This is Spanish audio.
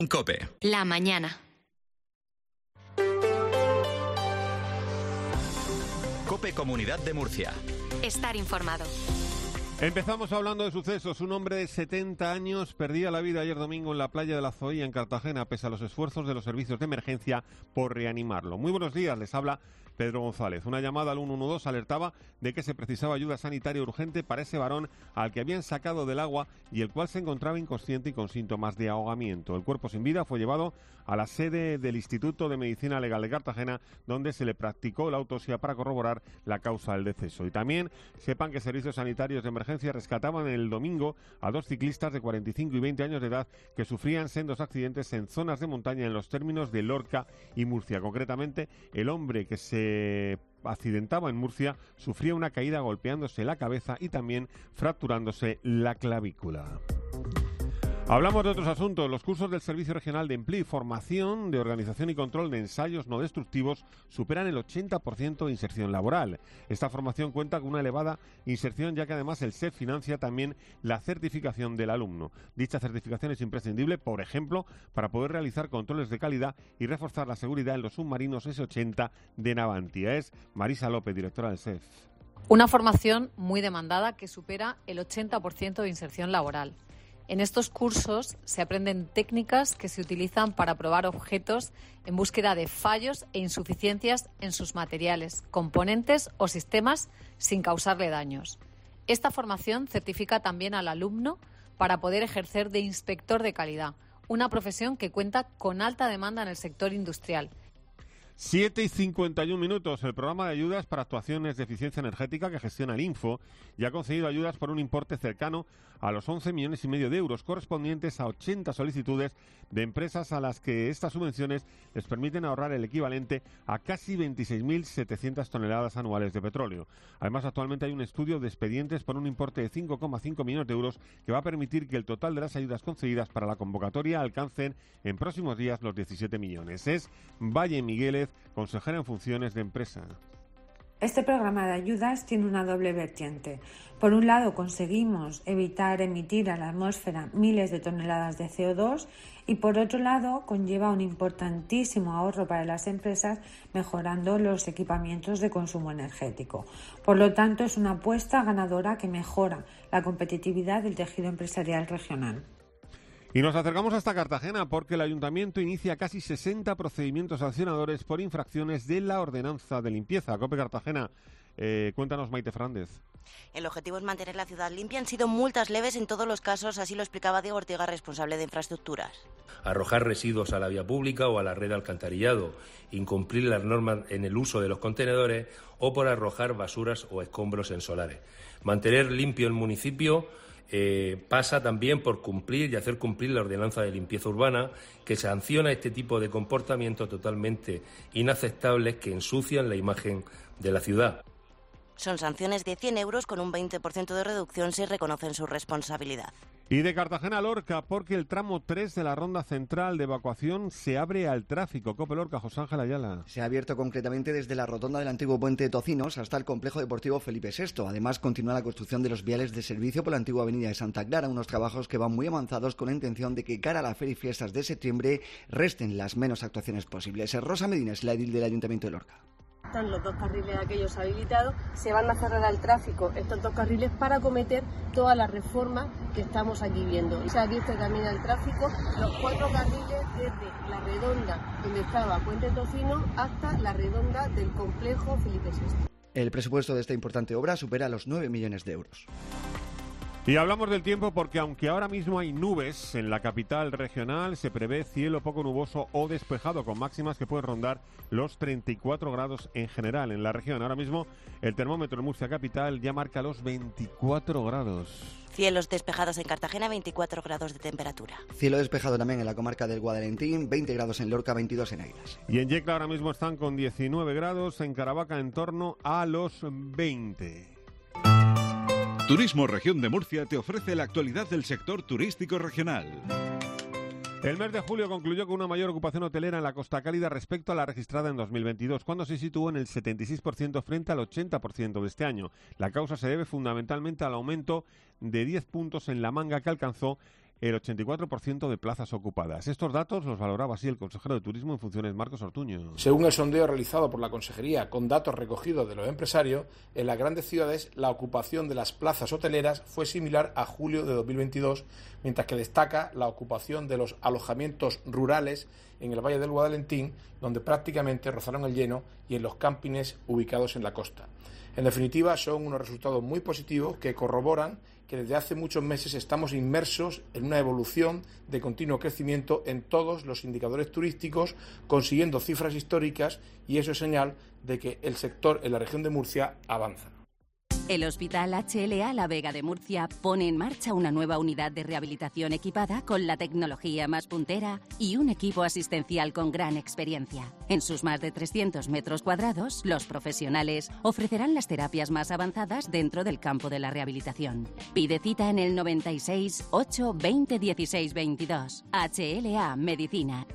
COPE. La mañana. COPE Comunidad de Murcia. Estar informado. Empezamos hablando de sucesos. Un hombre de 70 años perdía la vida ayer domingo en la playa de la Zoía, en Cartagena, pese a los esfuerzos de los servicios de emergencia por reanimarlo. Muy buenos días, les habla Pedro González. Una llamada al 112 alertaba de que se precisaba ayuda sanitaria urgente para ese varón al que habían sacado del agua y el cual se encontraba inconsciente y con síntomas de ahogamiento. El cuerpo sin vida fue llevado a la sede del Instituto de Medicina Legal de Cartagena, donde se le practicó la autopsia para corroborar la causa del deceso. Y también sepan que servicios sanitarios de emergencia rescataban el domingo a dos ciclistas de 45 y 20 años de edad que sufrían sendos accidentes en zonas de montaña en los términos de Lorca y Murcia. Concretamente, el hombre que se accidentaba en Murcia sufría una caída golpeándose la cabeza y también fracturándose la clavícula. Hablamos de otros asuntos. Los cursos del Servicio Regional de Empleo y Formación de Organización y Control de Ensayos No Destructivos superan el 80% de inserción laboral. Esta formación cuenta con una elevada inserción, ya que además el SEF financia también la certificación del alumno. Dicha certificación es imprescindible, por ejemplo, para poder realizar controles de calidad y reforzar la seguridad en los submarinos S-80 de Navantia. Es Marisa López, directora del SEF. Una formación muy demandada que supera el 80% de inserción laboral. En estos cursos se aprenden técnicas que se utilizan para probar objetos en búsqueda de fallos e insuficiencias en sus materiales, componentes o sistemas sin causarle daños. Esta formación certifica también al alumno para poder ejercer de inspector de calidad, una profesión que cuenta con alta demanda en el sector industrial. 7:51. El programa de ayudas para actuaciones de eficiencia energética que gestiona el Info ya ha concedido ayudas por un importe cercano a los 11,5 millones de euros, correspondientes a 80 solicitudes de empresas a las que estas subvenciones les permiten ahorrar el equivalente a casi 26.700 toneladas anuales de petróleo. Además, actualmente hay un estudio de expedientes por un importe de 5,5 millones de euros que va a permitir que el total de las ayudas concedidas para la convocatoria alcancen en próximos días los 17 millones. Es Valle Migueles, consejera en funciones de empresa. Este programa de ayudas tiene una doble vertiente. Por un lado, conseguimos evitar emitir a la atmósfera miles de toneladas de CO2 y por otro lado, conlleva un importantísimo ahorro para las empresas mejorando los equipamientos de consumo energético. Por lo tanto, es una apuesta ganadora que mejora la competitividad del tejido empresarial regional. Y nos acercamos hasta Cartagena porque el Ayuntamiento inicia casi 60 procedimientos sancionadores por infracciones de la ordenanza de limpieza. COPE Cartagena, cuéntanos, Maite Fernández. El objetivo es mantener la ciudad limpia. Han sido multas leves en todos los casos, así lo explicaba Diego Ortega, responsable de infraestructuras. Arrojar residuos a la vía pública o a la red de alcantarillado, incumplir las normas en el uso de los contenedores o por arrojar basuras o escombros en solares. Mantener limpio el municipio pasa también por cumplir y hacer cumplir la ordenanza de limpieza urbana, que sanciona este tipo de comportamientos totalmente inaceptables que ensucian la imagen de la ciudad. Son sanciones de 100 euros con un 20% de reducción si reconocen su responsabilidad. Y de Cartagena a Lorca, porque el tramo 3 de la ronda central de evacuación se abre al tráfico. COPE Lorca, José Ángel Ayala. Se ha abierto concretamente desde la rotonda del antiguo puente de Tocinos hasta el complejo deportivo Felipe VI. Además, continúa la construcción de los viales de servicio por la antigua avenida de Santa Clara, unos trabajos que van muy avanzados con la intención de que cara a la feria y fiestas de septiembre resten las menos actuaciones posibles. Rosa Medina es la edil del Ayuntamiento de Lorca. Están los dos carriles aquellos habilitados, se van a cerrar al tráfico estos dos carriles para acometer todas las reformas que estamos aquí viendo. Se ha abierto también al tráfico los 4 carriles desde la redonda donde estaba Puente Tocino hasta la redonda del complejo Felipe VI. El presupuesto de esta importante obra supera los 9 millones de euros. Y hablamos del tiempo porque aunque ahora mismo hay nubes en la capital regional, se prevé cielo poco nuboso o despejado con máximas que pueden rondar los 34 grados en general en la región. Ahora mismo el termómetro en Murcia capital ya marca los 24 grados. Cielos despejados en Cartagena, 24 grados de temperatura. Cielo despejado también en la comarca del Guadalentín, 20 grados en Lorca, 22 en Águilas. Y en Yecla ahora mismo están con 19 grados, en Caravaca en torno a los 20. Turismo Región de Murcia te ofrece la actualidad del sector turístico regional. El mes de julio concluyó con una mayor ocupación hotelera en la Costa Cálida respecto a la registrada en 2022, cuando se situó en el 76% frente al 80% de este año. La causa se debe fundamentalmente al aumento de 10 puntos en la manga que alcanzó el 84% de plazas ocupadas. Estos datos los valoraba así el consejero de Turismo en funciones, Marcos Ortuño. Según el sondeo realizado por la Consejería con datos recogidos de los empresarios, en las grandes ciudades la ocupación de las plazas hoteleras fue similar a julio de 2022, mientras que destaca la ocupación de los alojamientos rurales en el Valle del Guadalentín, donde prácticamente rozaron el lleno, y en los campings ubicados en la costa. En definitiva, son unos resultados muy positivos que corroboran que desde hace muchos meses estamos inmersos en una evolución de continuo crecimiento en todos los indicadores turísticos, consiguiendo cifras históricas, y eso es señal de que el sector en la región de Murcia avanza. El Hospital HLA La Vega de Murcia pone en marcha una nueva unidad de rehabilitación equipada con la tecnología más puntera y un equipo asistencial con gran experiencia. En sus más de 300 metros cuadrados, los profesionales ofrecerán las terapias más avanzadas dentro del campo de la rehabilitación. Pide cita en el 96 8 20 16 22. HLA Medicina.